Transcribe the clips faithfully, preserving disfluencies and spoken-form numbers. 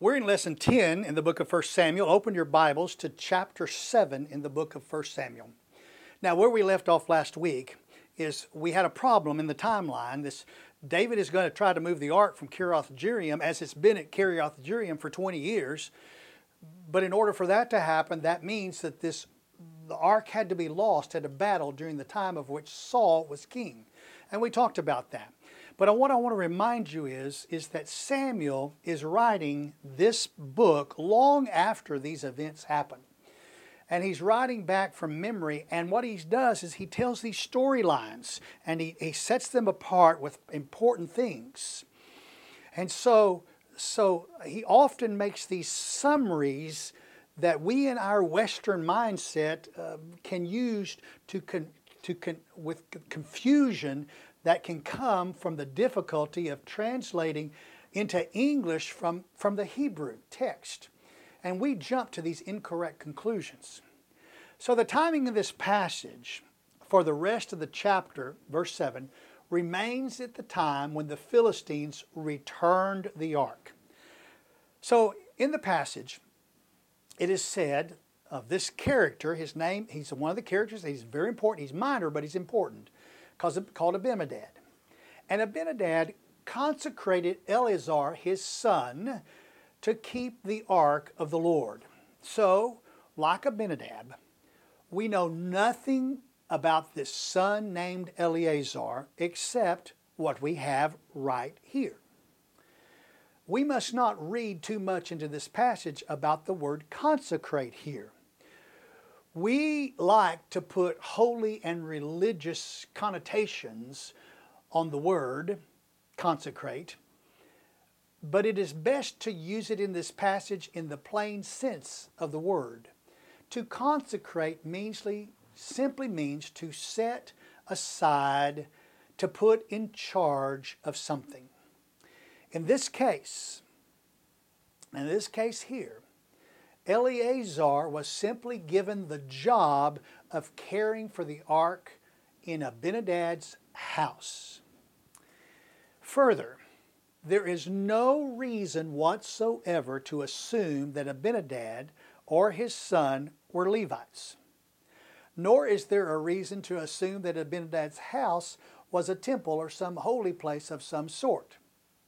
We're in lesson ten in the book of First Samuel. Open your Bibles to chapter seven in the book of First Samuel. Now, where we left off last week is we had a problem in the timeline. This David is going to try to move the ark from Kiriath Jearim, as it's been at Kiriath Jearim for twenty years. But in order for that to happen, that means that this the ark had to be lost at a battle during the time of which Saul was king. And we talked about that. But what I want to remind you is, is that Samuel is writing this book long after these events happen. And he's writing back from memory, and what he does is he tells these storylines, and he, he sets them apart with important things. And so, so he often makes these summaries that we in our Western mindset uh, can use to, con, to con, with confusion that can come from the difficulty of translating into English from, from the Hebrew text. And we jump to these incorrect conclusions. So the timing of this passage for the rest of the chapter, verse seven, remains at the time when the Philistines returned the ark. So in the passage, it is said of this character, his name, he's one of the characters, he's very important, he's minor, but he's important, called Abinadab. And Abinadab consecrated Eleazar, his son, to keep the ark of the Lord. So, like Abinadab, we know nothing about this son named Eleazar except what we have right here. We must not read too much into this passage about the word consecrate here. We like to put holy and religious connotations on the word consecrate, but it is best to use it in this passage in the plain sense of the word. To consecrate means, simply means to set aside, to put in charge of something. In this case, in this case here, Eleazar was simply given the job of caring for the ark in Abinadab's house. Further, there is no reason whatsoever to assume that Abinadab or his son were Levites. Nor is there a reason to assume that Abinadab's house was a temple or some holy place of some sort.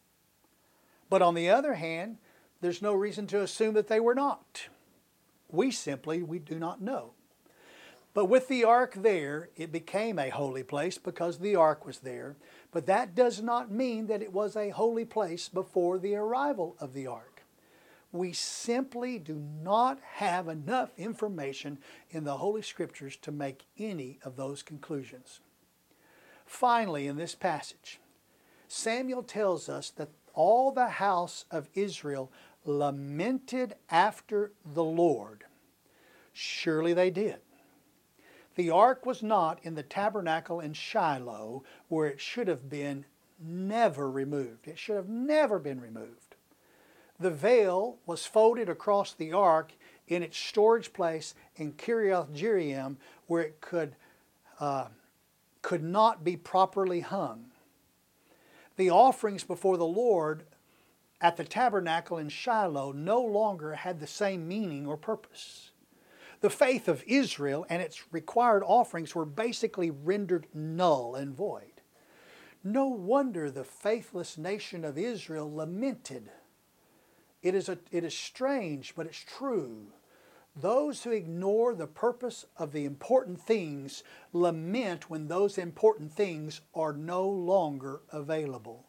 But on the other hand, there's no reason to assume that they were not. We simply, we do not know. But with the ark there, it became a holy place because the ark was there. But that does not mean that it was a holy place before the arrival of the ark. We simply do not have enough information in the Holy Scriptures to make any of those conclusions. Finally, in this passage, Samuel tells us that all the house of Israel lamented after the Lord. Surely they did. The ark was not in the tabernacle in Shiloh, where it should have been never removed. It should have never been removed. The veil was folded across the ark in its storage place in Kiriath Jearim, where it could, uh, could not be properly hung. The offerings before the Lord at the tabernacle in Shiloh no longer had the same meaning or purpose. The faith of Israel and its required offerings were basically rendered null and void. No wonder the faithless nation of Israel lamented. It is, a, it is strange, but it's true. Those who ignore the purpose of the important things lament when those important things are no longer available.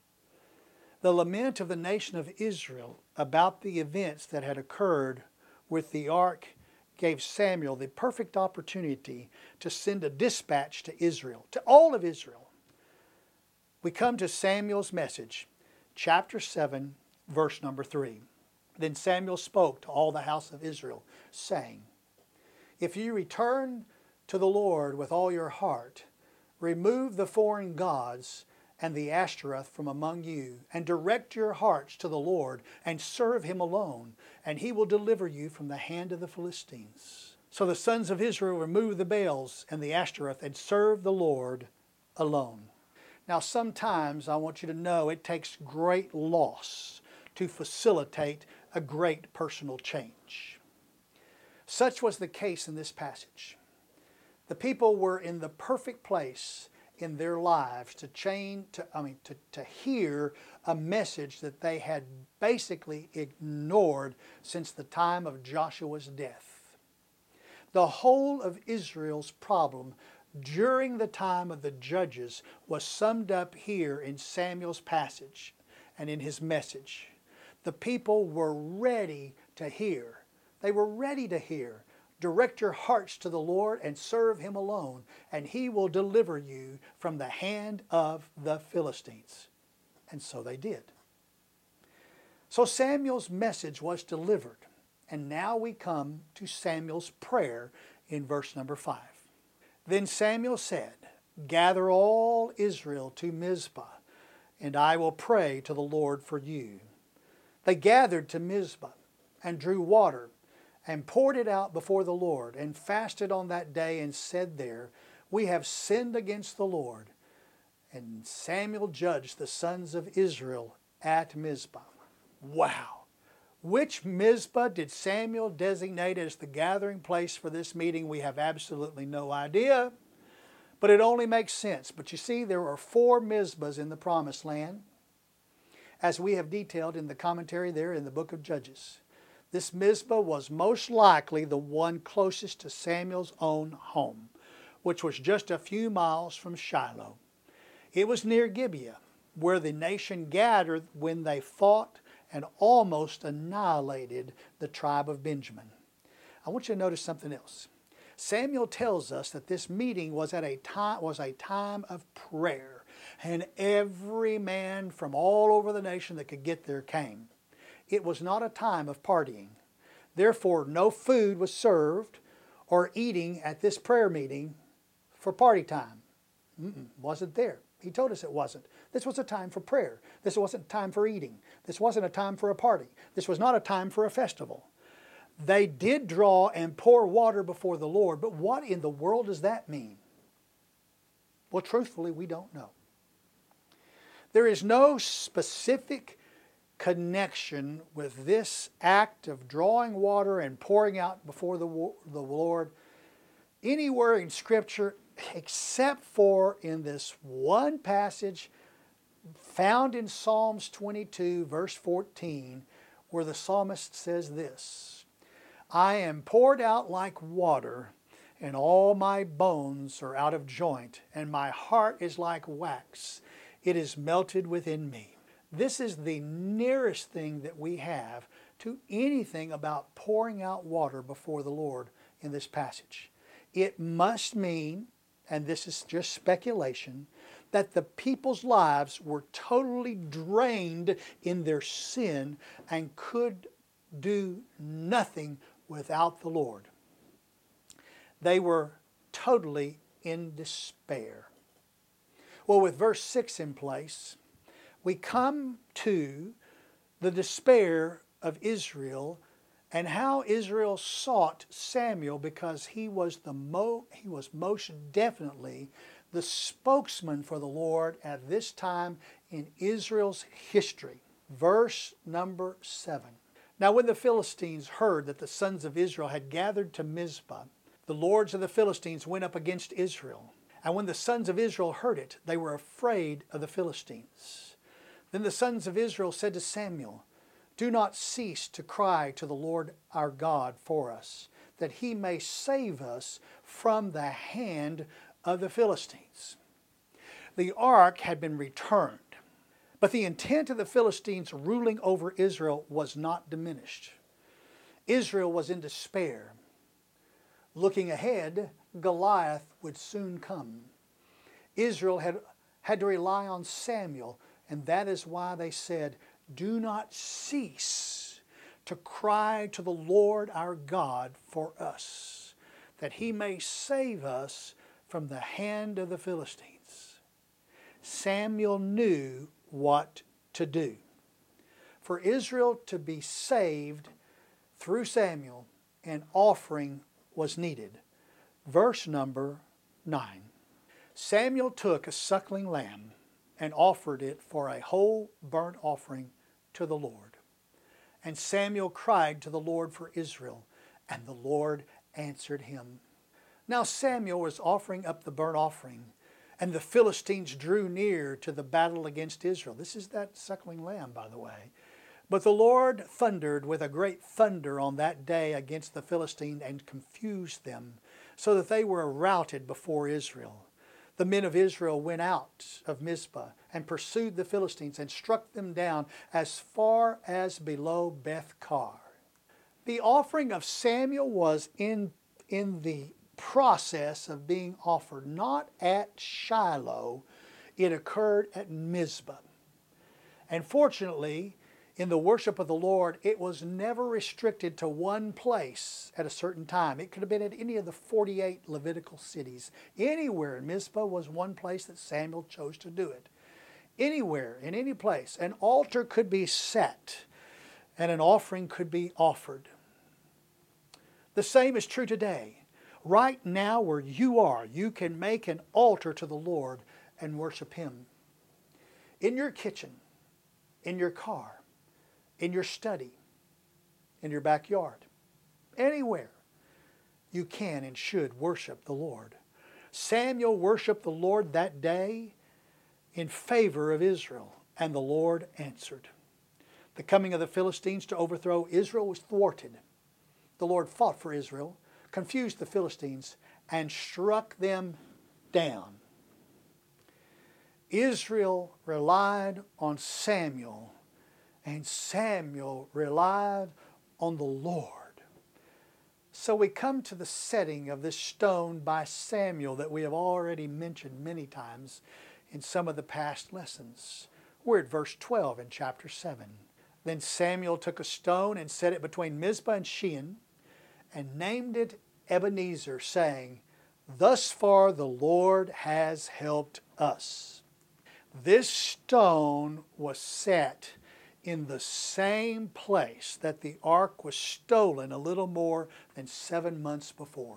The lament of the nation of Israel about the events that had occurred with the ark gave Samuel the perfect opportunity to send a dispatch to Israel, to all of Israel. We come to Samuel's message, chapter seven, verse number three. Then Samuel spoke to all the house of Israel, saying, If you return to the Lord with all your heart, remove the foreign gods and the Ashtoreth from among you, and direct your hearts to the Lord, and serve Him alone, and He will deliver you from the hand of the Philistines. So the sons of Israel removed the Baals and the Ashtoreth, and served the Lord alone. Now sometimes I want you to know it takes great loss to facilitate a great personal change. Such was the case in this passage. The people were in the perfect place in their lives to change, to, I mean, to, to hear a message that they had basically ignored since the time of Joshua's death. The whole of Israel's problem during the time of the judges was summed up here in Samuel's passage and in his message. The people were ready to hear. They were ready to hear. Direct your hearts to the Lord and serve Him alone, and He will deliver you from the hand of the Philistines. And so they did. So Samuel's message was delivered. And now we come to Samuel's prayer in verse number five. Then Samuel said, "Gather all Israel to Mizpah, and I will pray to the Lord for you." They gathered to Mizpah and drew water and poured it out before the Lord, and fasted on that day, and said there, "We have sinned against the Lord." And Samuel judged the sons of Israel at Mizpah. Wow! Which Mizpah did Samuel designate as the gathering place for this meeting? We have absolutely no idea, but it only makes sense. But you see, there are four Mizpahs in the Promised Land, as we have detailed in the commentary there in the book of Judges. This Mizpah was most likely the one closest to Samuel's own home, which was just a few miles from Shiloh. It was near Gibeah, where the nation gathered when they fought and almost annihilated the tribe of Benjamin. I want you to notice something else. Samuel tells us that this meeting was at a time was a time of prayer, and every man from all over the nation that could get there came. It was not a time of partying. Therefore, no food was served or eating at this prayer meeting for party time. Mm-mm, wasn't there. He told us it wasn't. This was a time for prayer. This wasn't a time for eating. This wasn't a time for a party. This was not a time for a festival. They did draw and pour water before the Lord, but what in the world does that mean? Well, truthfully, we don't know. There is no specific connection with this act of drawing water and pouring out before the, the Lord anywhere in Scripture, except for in this one passage found in Psalms twenty-two, verse fourteen, where the psalmist says this, "I am poured out like water, and all my bones are out of joint, and my heart is like wax. It is melted within me." This is the nearest thing that we have to anything about pouring out water before the Lord in this passage. It must mean, and this is just speculation, that the people's lives were totally drained in their sin and could do nothing without the Lord. They were totally in despair. Well, with verse six in place, we come to the despair of Israel and how Israel sought Samuel, because he was the mo he was most definitely the spokesman for the Lord at this time in Israel's history. Verse number seven. Now when the Philistines heard that the sons of Israel had gathered to Mizpah, the lords of the Philistines went up against Israel. And when the sons of Israel heard it, they were afraid of the Philistines. Then the sons of Israel said to Samuel, "Do not cease to cry to the Lord our God for us, that He may save us from the hand of the Philistines." The ark had been returned, but the intent of the Philistines ruling over Israel was not diminished. Israel was in despair. Looking ahead, Goliath would soon come. Israel had, had to rely on Samuel, and that is why they said, "Do not cease to cry to the Lord our God for us, that He may save us from the hand of the Philistines." Samuel knew what to do. For Israel to be saved through Samuel, an offering was needed. Verse number nine. Samuel took a suckling lamb and offered it for a whole burnt offering to the Lord. And Samuel cried to the Lord for Israel, and the Lord answered him. Now Samuel was offering up the burnt offering, and the Philistines drew near to the battle against Israel. This is that suckling lamb, by the way. But the Lord thundered with a great thunder on that day against the Philistines and confused them, so that they were routed before Israel. The men of Israel went out of Mizpah and pursued the Philistines and struck them down as far as below Beth-kar. The offering of Samuel was in, in the process of being offered, not at Shiloh. It occurred at Mizpah. And fortunately, in the worship of the Lord, it was never restricted to one place at a certain time. It could have been at any of the forty-eight Levitical cities. Anywhere in Mizpah was one place that Samuel chose to do it. Anywhere, in any place, an altar could be set and an offering could be offered. The same is true today. Right now where you are, you can make an altar to the Lord and worship Him. In your kitchen, in your car, in your study, in your backyard, anywhere, you can and should worship the Lord. Samuel worshiped the Lord that day in favor of Israel, and the Lord answered. The coming of the Philistines to overthrow Israel was thwarted. The Lord fought for Israel, confused the Philistines, and struck them down. Israel relied on Samuel, and Samuel relied on the Lord. So we come to the setting of this stone by Samuel that we have already mentioned many times in some of the past lessons. We're at verse twelve in chapter seven. Then Samuel took a stone and set it between Mizpah and Shean, and named it Ebenezer, saying, "Thus far the Lord has helped us." This stone was set in the same place that the ark was stolen a little more than seven months before.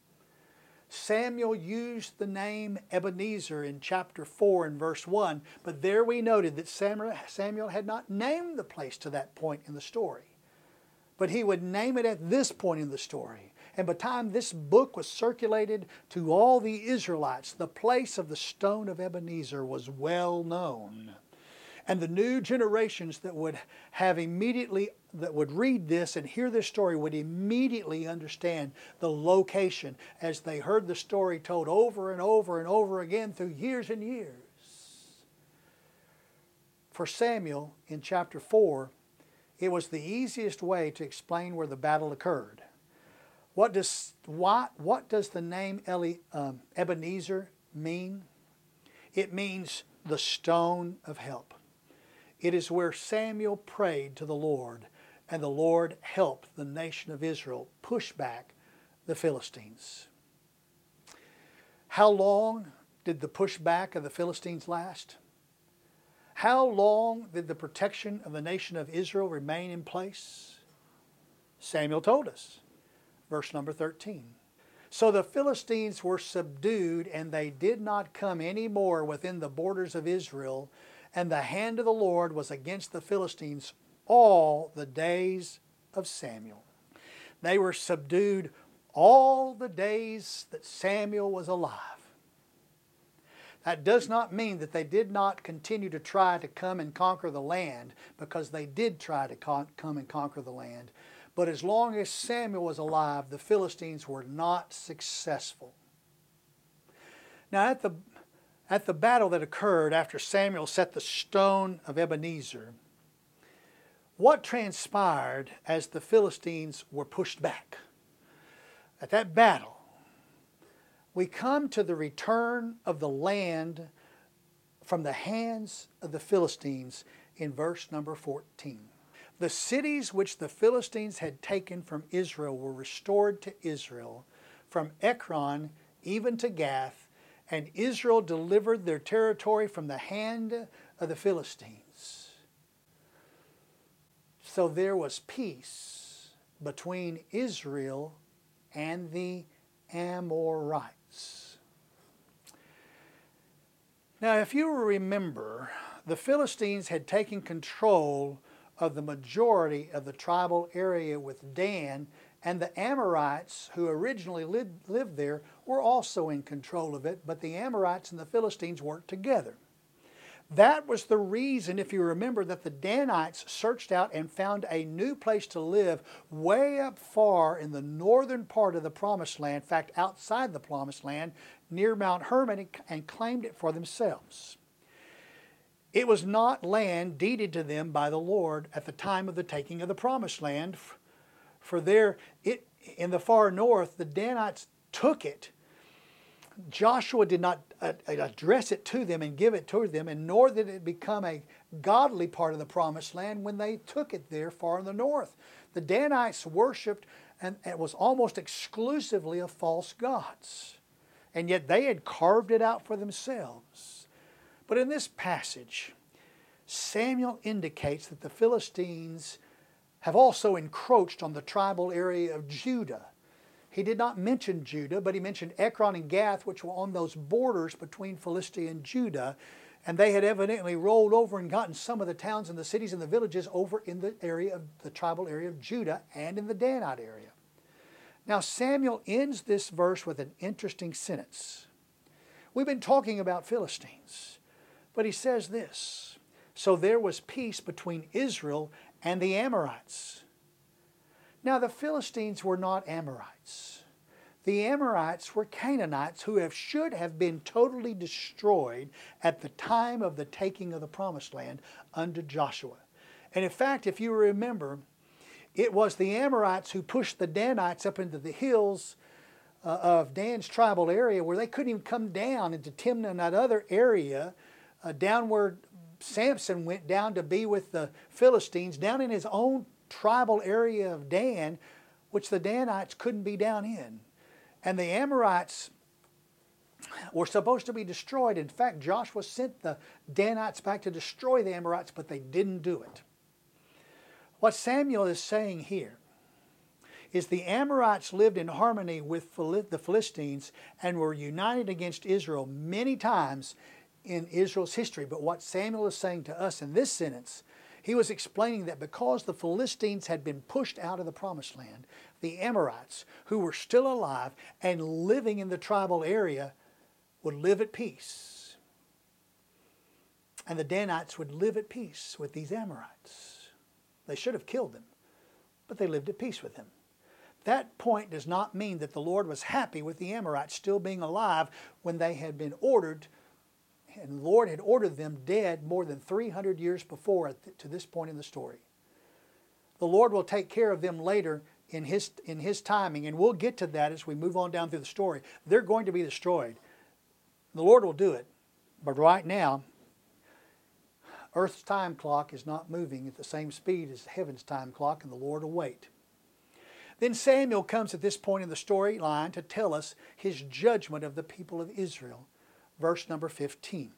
Samuel used the name Ebenezer in chapter four and verse one, but there we noted that Samuel had not named the place to that point in the story. But he would name it at this point in the story. And by the time this book was circulated to all the Israelites, the place of the stone of Ebenezer was well known. And the new generations that would have immediately, that would read this and hear this story would immediately understand the location as they heard the story told over and over and over again through years and years. For Samuel, in chapter four, it was the easiest way to explain where the battle occurred. What does, why, what does the name Eli, um, Ebenezer mean? It means the stone of help. It is where Samuel prayed to the Lord, and the Lord helped the nation of Israel push back the Philistines. How long did the pushback of the Philistines last? How long did the protection of the nation of Israel remain in place? Samuel told us, verse number thirteen. So the Philistines were subdued, and they did not come any more within the borders of Israel, and the hand of the Lord was against the Philistines all the days of Samuel. They were subdued all the days that Samuel was alive. That does not mean that they did not continue to try to come and conquer the land, because they did try to con- come and conquer the land. But as long as Samuel was alive, the Philistines were not successful. Now at the, at the battle that occurred after Samuel set the stone of Ebenezer, what transpired as the Philistines were pushed back? At that battle, we come to the return of the land from the hands of the Philistines in verse number fourteen. The cities which the Philistines had taken from Israel were restored to Israel, from Ekron even to Gath, and Israel delivered their territory from the hand of the Philistines. So there was peace between Israel and the Amorites. Now, if you remember, the Philistines had taken control of the majority of the tribal area with Dan, and the Amorites, who originally lived, lived there, were also in control of it, but the Amorites and the Philistines worked together. That was the reason, if you remember, that the Danites searched out and found a new place to live way up far in the northern part of the Promised Land, in fact, outside the Promised Land, near Mount Hermon, and claimed it for themselves. It was not land deeded to them by the Lord at the time of the taking of the Promised Land. For there, it, in the far north, the Danites took it. Joshua did not uh, address it to them and give it to them, and nor did it become a godly part of the Promised Land when they took it there far in the north. The Danites worshipped, and it was almost exclusively of false gods. And yet they had carved it out for themselves. But in this passage, Samuel indicates that the Philistines have also encroached on the tribal area of Judah. He did not mention Judah, but he mentioned Ekron and Gath, which were on those borders between Philistia and Judah. And they had evidently rolled over and gotten some of the towns and the cities and the villages over in the area of the tribal area of Judah and in the Danite area. Now Samuel ends this verse with an interesting sentence. We've been talking about Philistines, but he says this: so there was peace between Israel and the Amorites. Now the Philistines were not Amorites. The Amorites were Canaanites who have, should have been totally destroyed at the time of the taking of the Promised Land under Joshua. And in fact, if you remember, it was the Amorites who pushed the Danites up into the hills uh, of Dan's tribal area, where they couldn't even come down into Timnah and that other area, uh, down where Samson went down to be with the Philistines, down in his own tribal area of Dan, which the Danites couldn't be down in. And the Amorites were supposed to be destroyed. In fact, Joshua sent the Danites back to destroy the Amorites, but they didn't do it. What Samuel is saying here is the Amorites lived in harmony with the Philistines and were united against Israel many times in Israel's history. But what Samuel is saying to us in this sentence, he was explaining that because the Philistines had been pushed out of the Promised Land, the Amorites, who were still alive and living in the tribal area, would live at peace. And the Danites would live at peace with these Amorites. They should have killed them, but they lived at peace with them. That point does not mean that the Lord was happy with the Amorites still being alive when they had been ordered, and the Lord had ordered them dead more than three hundred years before at th- to this point in the story. The Lord will take care of them later in His, in His timing, and we'll get to that as we move on down through the story. They're going to be destroyed. The Lord will do it, but right now, Earth's time clock is not moving at the same speed as heaven's time clock, and the Lord will wait. Then Samuel comes at this point in the storyline to tell us his judgment of the people of Israel. Verse number fifteen.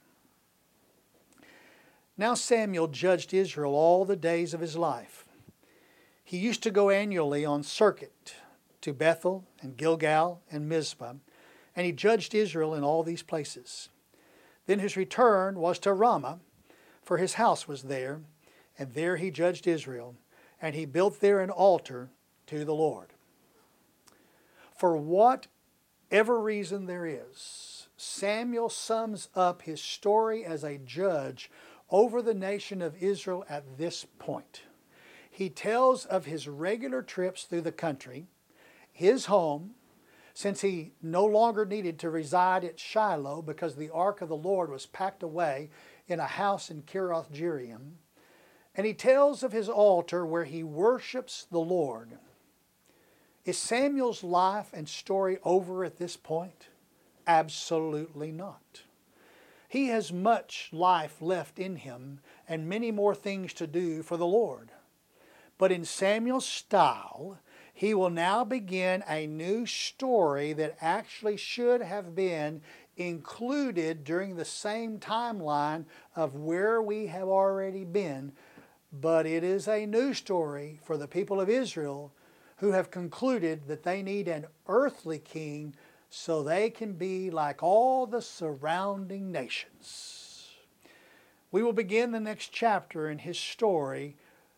Now Samuel judged Israel all the days of his life. He used to go annually on circuit to Bethel and Gilgal and Mizpah, and he judged Israel in all these places. Then his return was to Ramah, for his house was there, and there he judged Israel, and he built there an altar to the Lord. For whatever reason there is, Samuel sums up his story as a judge over the nation of Israel at this point. He tells of his regular trips through the country, his home, since he no longer needed to reside at Shiloh because the ark of the Lord was packed away in a house in Kiriath Jearim. And he tells of his altar where he worships the Lord. Is Samuel's life and story over at this point? Absolutely not. He has much life left in him and many more things to do for the Lord. But in Samuel's style, he will now begin a new story that actually should have been included during the same timeline of where we have already been. But it is a new story for the people of Israel who have concluded that they need an earthly king so they can be like all the surrounding nations. We will begin the next chapter in his story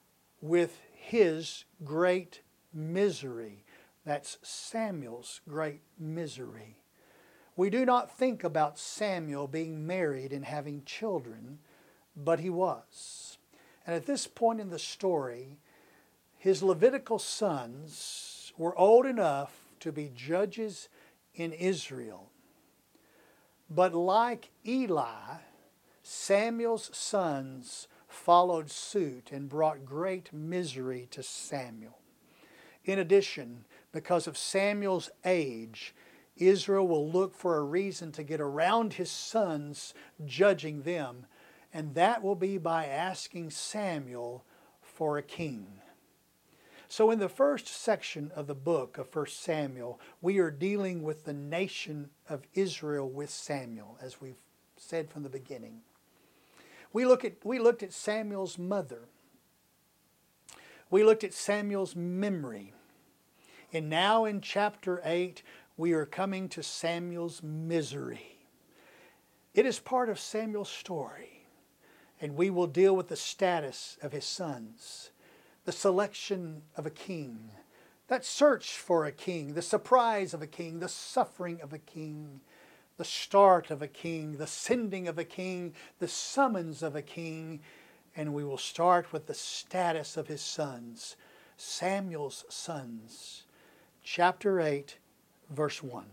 with his great misery. That's Samuel's great misery. We do not think about Samuel being married and having children, but he was. And at this point in the story, his Levitical sons were old enough to be judges in Israel. But like Eli, Samuel's sons followed suit and brought great misery to Samuel. In addition, because of Samuel's age, Israel will look for a reason to get around his sons judging them, and that will be by asking Samuel for a king. So in the first section of the book of First Samuel, we are dealing with the nation of Israel with Samuel, as we've said from the beginning. We look at we looked at Samuel's mother. We looked at Samuel's memory. And now in chapter eight, we are coming to Samuel's misery. It is part of Samuel's story, and we will deal with the status of his sons, the selection of a king, that search for a king, the surprise of a king, the suffering of a king, the start of a king, the sending of a king, the summons of a king, and we will start with the status of his sons, Samuel's sons. Chapter eight, verse one.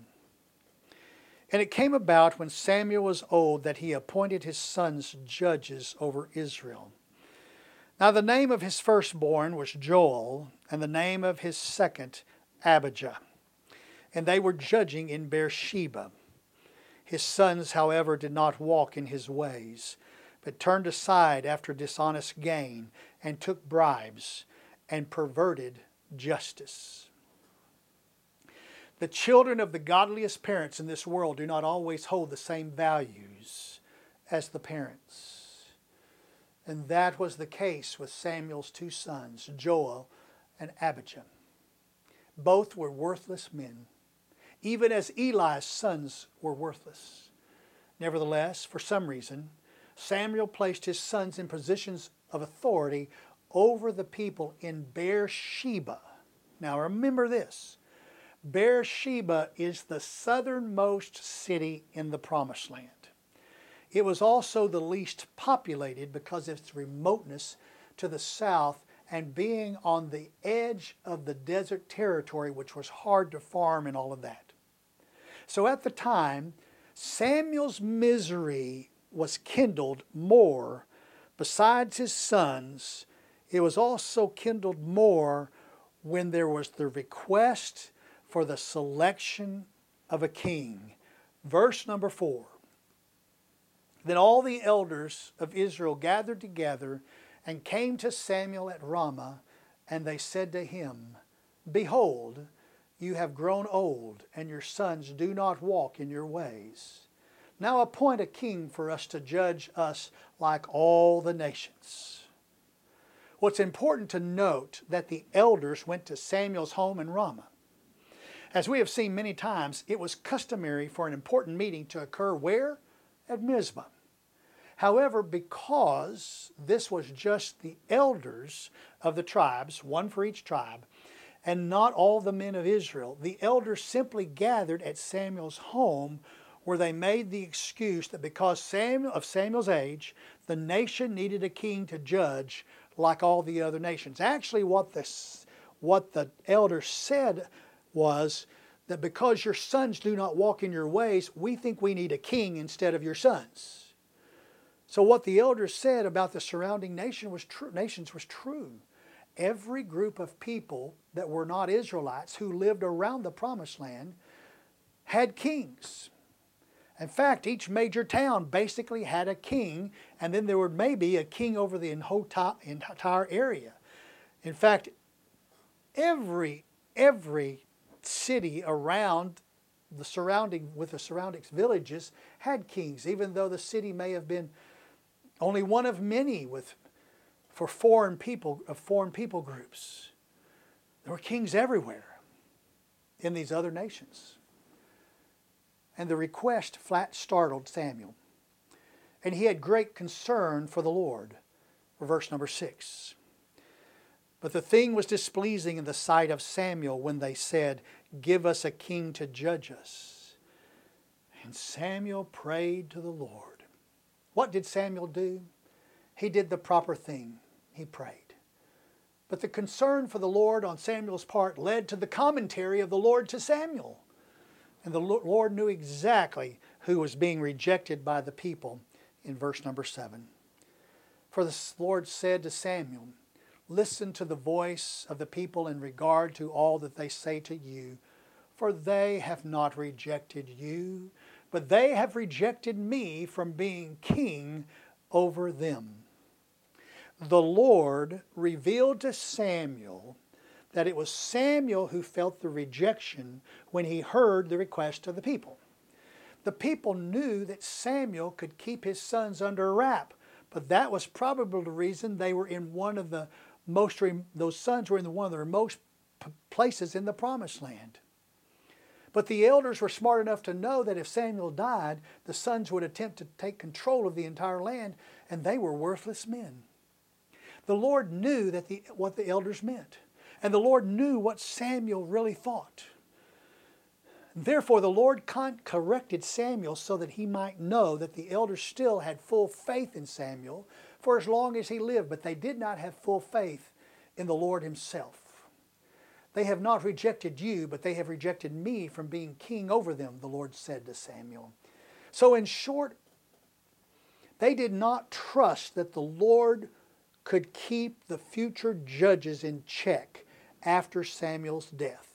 And it came about when Samuel was old that he appointed his sons judges over Israel. Now the name of his firstborn was Joel, and the name of his second Abijah. And they were judging in Beersheba. His sons, however, did not walk in his ways, but turned aside after dishonest gain, and took bribes, and perverted justice. The children of the godliest parents in this world do not always hold the same values as the parents. And that was the case with Samuel's two sons, Joel and Abijah. Both were worthless men, even as Eli's sons were worthless. Nevertheless, for some reason, Samuel placed his sons in positions of authority over the people in Beersheba. Now remember this. Beersheba is the southernmost city in the Promised Land. It was also the least populated because of its remoteness to the south and being on the edge of the desert territory, which was hard to farm and all of that. So at the time, Samuel's misery was kindled more. Besides his sons, it was also kindled more when there was the request for the selection of a king. Verse number four. Then all the elders of Israel gathered together and came to Samuel at Ramah, and they said to him, Behold, you have grown old, and your sons do not walk in your ways. Now appoint a king for us to judge us like all the nations. Well, it's important to note that the elders went to Samuel's home in Ramah. As we have seen many times, it was customary for an important meeting to occur where? At Mizpah. However, because this was just the elders of the tribes, one for each tribe, and not all the men of Israel, the elders simply gathered at Samuel's home, where they made the excuse that because Samuel, of Samuel's age, the nation needed a king to judge like all the other nations. Actually, what this, what the elders said was that because your sons do not walk in your ways, we think we need a king instead of your sons. So what the elders said about the surrounding nation was true, nations was true. Every group of people that were not Israelites who lived around the Promised Land had kings. In fact, each major town basically had a king, and then there would maybe a king over the entire area. In fact, every, every city around the surrounding, with the surrounding villages had kings, even though the city may have been only one of many with for foreign people of foreign people groups. There were kings everywhere in these other nations. And the request flat startled Samuel. And he had great concern for the Lord. Verse number six. But the thing was displeasing in the sight of Samuel when they said, "Give us a king to judge us." And Samuel prayed to the Lord. What did Samuel do? He did the proper thing. He prayed. But the concern for the Lord on Samuel's part led to the commentary of the Lord to Samuel. And the Lord knew exactly who was being rejected by the people in verse number seven. For the Lord said to Samuel, "Listen to the voice of the people in regard to all that they say to you, for they have not rejected you, but they have rejected me from being king over them." The Lord revealed to Samuel that it was Samuel who felt the rejection when he heard the request of the people. The people knew that Samuel could keep his sons under wrap, but that was probably the reason they were in one of the most, those sons were in one of the remote places in the promised land. But the elders were smart enough to know that if Samuel died, the sons would attempt to take control of the entire land, and they were worthless men. The Lord knew that the, what the elders meant. And the Lord knew what Samuel really thought. Therefore, the Lord corrected Samuel so that he might know that the elders still had full faith in Samuel for as long as he lived, but they did not have full faith in the Lord himself. "They have not rejected you, but they have rejected me from being king over them," the Lord said to Samuel. So in short, they did not trust that the Lord could keep the future judges in check after Samuel's death.